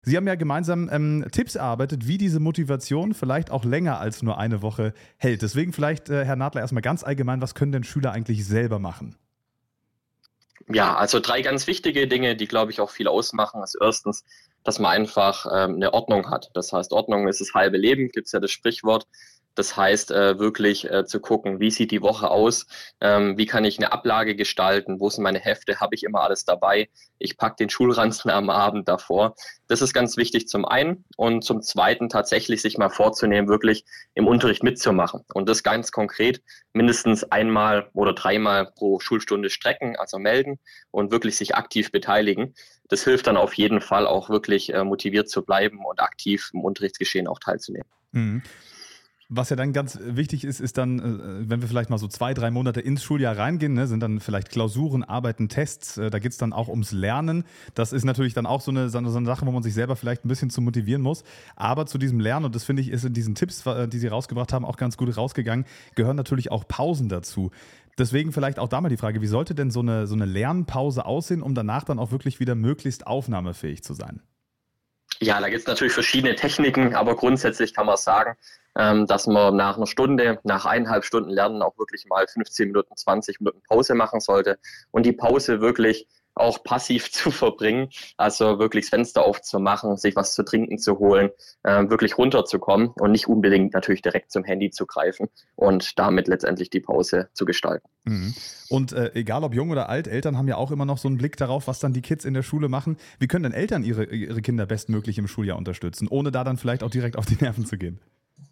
Sie haben ja gemeinsam Tipps erarbeitet, wie diese Motivation vielleicht auch länger als nur eine Woche hält. Deswegen vielleicht, Herr Nadler, erstmal ganz allgemein, was können denn Schüler eigentlich selber machen? Ja, also 3 ganz wichtige Dinge, die, glaube ich, auch viel ausmachen, ist erstens, dass man einfach, 'ne Ordnung hat. Das heißt, Ordnung ist das halbe Leben, gibt's ja das Sprichwort. Das heißt, wirklich, zu gucken, wie sieht die Woche aus? Wie kann ich eine Ablage gestalten? Wo sind meine Hefte? Habe ich immer alles dabei? Ich packe den Schulranzen am Abend davor. Das ist ganz wichtig zum einen und zum Zweiten tatsächlich sich mal vorzunehmen, wirklich im Unterricht mitzumachen und das ganz konkret mindestens einmal oder dreimal pro Schulstunde strecken, also melden und wirklich sich aktiv beteiligen. Das hilft dann auf jeden Fall auch wirklich motiviert zu bleiben und aktiv im Unterrichtsgeschehen auch teilzunehmen. Mhm. Was ja dann ganz wichtig ist, ist dann, wenn wir vielleicht mal so 2, 3 Monate ins Schuljahr reingehen, ne, sind dann vielleicht Klausuren, Arbeiten, Tests, da geht es dann auch ums Lernen. Das ist natürlich dann auch so eine Sache, wo man sich selber vielleicht ein bisschen zu motivieren muss. Aber zu diesem Lernen, und das finde ich, ist in diesen Tipps, die Sie rausgebracht haben, auch ganz gut rausgegangen, gehören natürlich auch Pausen dazu. Deswegen vielleicht auch da mal die Frage, wie sollte denn so eine Lernpause aussehen, um danach dann auch wirklich wieder möglichst aufnahmefähig zu sein? Ja, da gibt es natürlich verschiedene Techniken, aber grundsätzlich kann man sagen, dass man nach einer Stunde, nach 1,5 Stunden Lernen auch wirklich mal 15 Minuten, 20 Minuten Pause machen sollte und die Pause wirklich auch passiv zu verbringen, also wirklich das Fenster aufzumachen, sich was zu trinken zu holen, wirklich runterzukommen und nicht unbedingt natürlich direkt zum Handy zu greifen und damit letztendlich die Pause zu gestalten. Mhm. Und egal ob jung oder alt, Eltern haben ja auch immer noch so einen Blick darauf, was dann die Kids in der Schule machen. Wie können denn Eltern ihre Kinder bestmöglich im Schuljahr unterstützen, ohne da dann vielleicht auch direkt auf die Nerven zu gehen?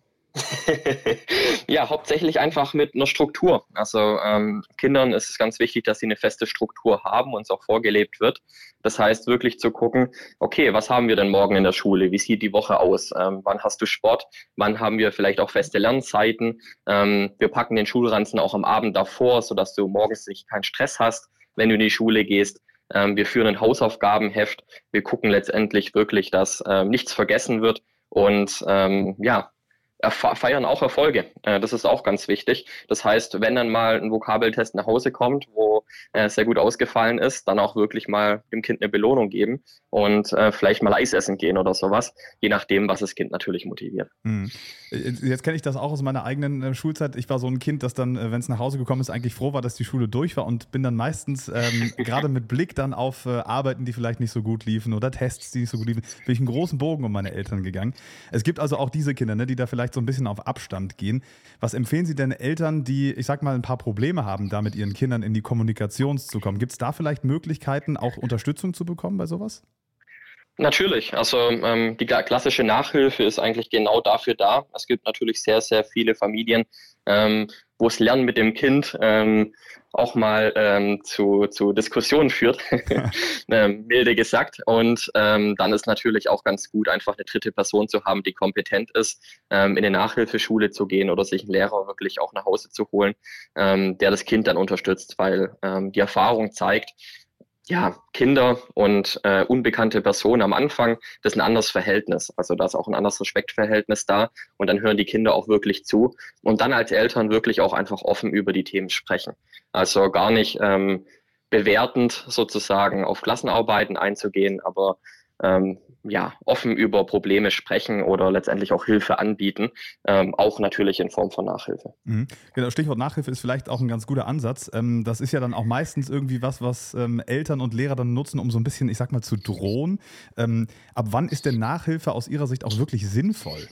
Ja, hauptsächlich einfach mit einer Struktur. Also, Kindern ist es ganz wichtig, dass sie eine feste Struktur haben und es auch vorgelebt wird. Das heißt, wirklich zu gucken: „Okay, was haben wir denn morgen in der Schule? Wie sieht die Woche aus? Wann hast du Sport? Wann haben wir vielleicht auch feste Lernzeiten?“ Wir packen den Schulranzen auch am Abend davor, sodass du morgens nicht keinen Stress hast, wenn du in die Schule gehst. Wir führen ein Hausaufgabenheft. Wir gucken letztendlich wirklich, dass, nichts vergessen wird und, ja, feiern auch Erfolge. Das ist auch ganz wichtig. Das heißt, wenn dann mal ein Vokabeltest nach Hause kommt, wo sehr gut ausgefallen ist, dann auch wirklich mal dem Kind eine Belohnung geben und vielleicht mal Eis essen gehen oder sowas, je nachdem, was das Kind natürlich motiviert. Mhm. Jetzt kenne ich das auch aus meiner eigenen Schulzeit. Ich war so ein Kind, das dann, wenn es nach Hause gekommen ist, eigentlich froh war, dass die Schule durch war, und bin dann meistens, gerade mit Blick dann auf Arbeiten, die vielleicht nicht so gut liefen, oder Tests, die nicht so gut liefen, bin ich einen großen Bogen um meine Eltern gegangen. Es gibt also auch diese Kinder, ne, die da vielleicht so ein bisschen auf Abstand gehen. Was empfehlen Sie denn Eltern, die, ich sag mal, ein paar Probleme haben, da mit ihren Kindern in die Kommunikation zu kommen? Gibt es da vielleicht Möglichkeiten, auch Unterstützung zu bekommen bei sowas? Natürlich, also die klassische Nachhilfe ist eigentlich genau dafür da. Es gibt natürlich sehr, sehr viele Familien, wo das Lernen mit dem Kind auch mal zu Diskussionen führt, milde gesagt. Und dann ist natürlich auch ganz gut, einfach eine dritte Person zu haben, die kompetent ist, in eine Nachhilfeschule zu gehen oder sich einen Lehrer wirklich auch nach Hause zu holen, der das Kind dann unterstützt, weil die Erfahrung zeigt, ja, Kinder und unbekannte Personen am Anfang, das ist ein anderes Verhältnis. Also da ist auch ein anderes Respektverhältnis da und dann hören die Kinder auch wirklich zu und dann als Eltern wirklich auch einfach offen über die Themen sprechen. Also gar nicht bewertend sozusagen auf Klassenarbeiten einzugehen, aber ja, offen über Probleme sprechen oder letztendlich auch Hilfe anbieten, auch natürlich in Form von Nachhilfe. Mhm. Genau, Stichwort Nachhilfe ist vielleicht auch ein ganz guter Ansatz. Das ist ja dann auch meistens irgendwie was Eltern und Lehrer dann nutzen, um so ein bisschen, ich sag mal, zu drohen. Ab wann ist denn Nachhilfe aus Ihrer Sicht auch wirklich sinnvoll?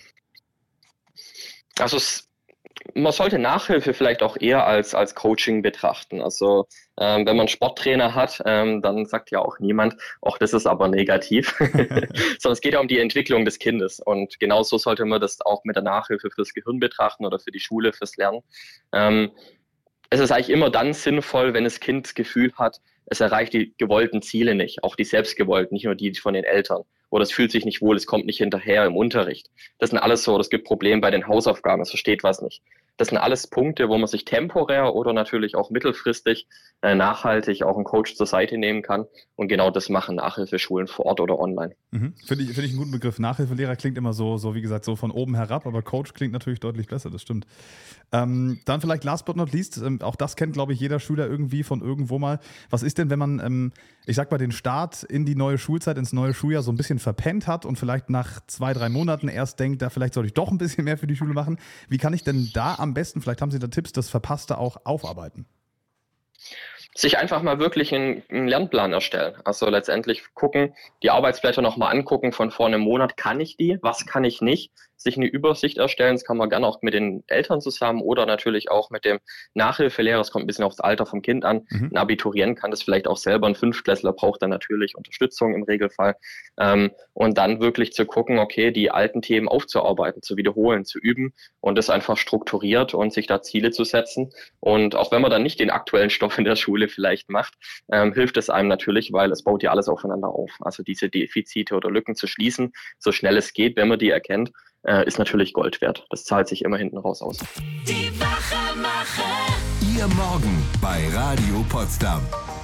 Also man sollte Nachhilfe vielleicht auch eher als Coaching betrachten. Also wenn man Sporttrainer hat, dann sagt ja auch niemand, ach, das ist aber negativ, sondern es geht ja um die Entwicklung des Kindes. Und genauso sollte man das auch mit der Nachhilfe fürs Gehirn betrachten oder für die Schule, fürs Lernen. Ähm, Es ist eigentlich immer dann sinnvoll, wenn das Kind das Gefühl hat, es erreicht die gewollten Ziele nicht, auch die selbstgewollten, nicht nur die von den Eltern. Oder es fühlt sich nicht wohl, es kommt nicht hinterher im Unterricht. Das sind alles so, das gibt Probleme bei den Hausaufgaben, es versteht was nicht. Das sind alles Punkte, wo man sich temporär oder natürlich auch mittelfristig nachhaltig auch einen Coach zur Seite nehmen kann. Und genau das machen Nachhilfeschulen vor Ort oder online. Finde ich einen guten Begriff. Nachhilfelehrer klingt immer so wie gesagt, so von oben herab, aber Coach klingt natürlich deutlich besser, das stimmt. Dann vielleicht last but not least, auch das kennt, glaube ich, jeder Schüler irgendwie von irgendwo mal. Was ist denn, wenn man, ich sag mal, den Start in die neue Schulzeit, ins neue Schuljahr so ein bisschen verpennt hat und vielleicht nach 2-3 Monaten erst denkt, da vielleicht sollte ich doch ein bisschen mehr für die Schule machen. Wie kann ich denn da am besten, vielleicht haben Sie da Tipps, das Verpasste auch aufarbeiten? Sich einfach mal wirklich einen Lernplan erstellen. Also letztendlich gucken, die Arbeitsblätter nochmal angucken von vor einem Monat. Kann ich die? Was kann ich nicht? Sich eine Übersicht erstellen. Das kann man gerne auch mit den Eltern zusammen oder natürlich auch mit dem Nachhilfelehrer. Es kommt ein bisschen aufs Alter vom Kind an. Ein Abiturient kann das vielleicht auch selber. Ein Fünftklässler braucht dann natürlich Unterstützung im Regelfall. Und dann wirklich zu gucken, okay, die alten Themen aufzuarbeiten, zu wiederholen, zu üben und das einfach strukturiert und sich da Ziele zu setzen. Und auch wenn man dann nicht den aktuellen Stoff in der Schule vielleicht macht, hilft es einem natürlich, weil es baut ja alles aufeinander auf. Also diese Defizite oder Lücken zu schließen, so schnell es geht, wenn man die erkennt, ist natürlich Gold wert. Das zahlt sich immer hinten raus aus. Die Wachmacher. Ihr Morgen bei Radio Potsdam.